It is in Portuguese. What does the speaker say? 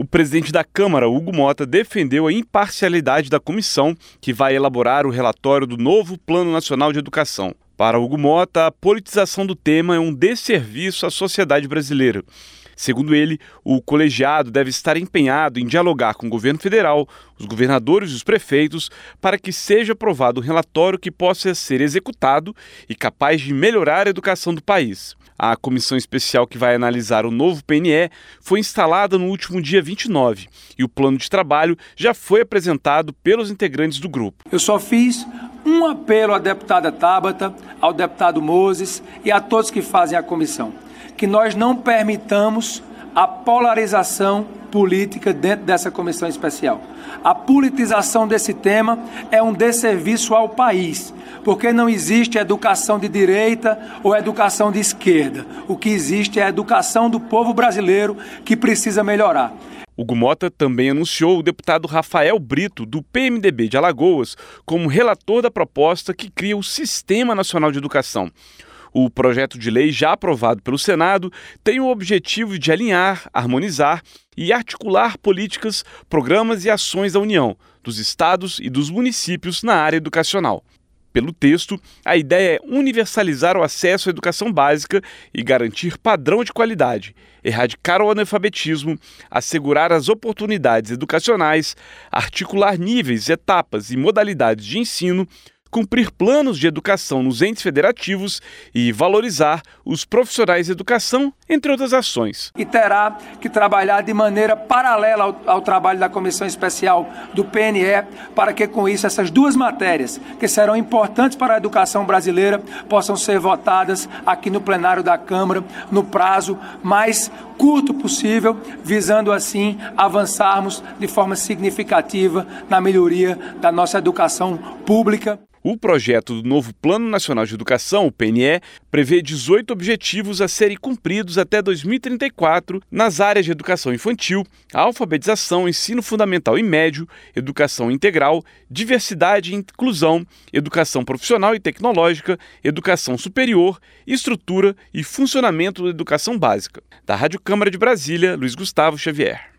presidente da Câmara, Hugo Mota, defendeu a imparcialidade da comissão que vai elaborar o relatório do novo Plano Nacional de Educação. Para Hugo Mota, a politização do tema é um desserviço à sociedade brasileira. Segundo ele, o colegiado deve estar empenhado em dialogar com o governo federal, os governadores e os prefeitos para que seja aprovado um relatório que possa ser executado e capaz de melhorar a educação do país. A comissão especial que vai analisar o novo PNE foi instalada no último dia 29 e o plano de trabalho já foi apresentado pelos integrantes do grupo. Eu só fiz um apelo à deputada Tabata, ao deputado Moses e a todos que fazem a comissão, que nós não permitamos a polarização política dentro dessa comissão especial. A politização desse tema é um desserviço ao país, porque não existe educação de direita ou educação de esquerda. O que existe é a educação do povo brasileiro que precisa melhorar. Hugo Mota também anunciou o deputado Rafael Brito, do PMDB de Alagoas, como relator da proposta que cria o Sistema Nacional de Educação. O projeto de lei, já aprovado pelo Senado, tem o objetivo de alinhar, harmonizar e articular políticas, programas e ações da União, dos estados e dos municípios na área educacional. Pelo texto, a ideia é universalizar o acesso à educação básica e garantir padrão de qualidade, erradicar o analfabetismo, assegurar as oportunidades educacionais, articular níveis, etapas e modalidades de ensino, cumprir planos de educação nos entes federativos e valorizar os profissionais de educação, entre outras ações. E terá que trabalhar de maneira paralela ao trabalho da Comissão Especial do PNE, para que com isso essas duas matérias, que serão importantes para a educação brasileira, possam ser votadas aqui no plenário da Câmara no prazo mais curto possível, visando assim avançarmos de forma significativa na melhoria da nossa educação pública. O projeto do novo Plano Nacional de Educação, o PNE, prevê 18 objetivos a serem cumpridos até 2034 nas áreas de educação infantil, alfabetização, ensino fundamental e médio, educação integral, diversidade e inclusão, educação profissional e tecnológica, educação superior, estrutura e funcionamento da educação básica. Da Rádio Câmara de Brasília, Luiz Gustavo Xavier.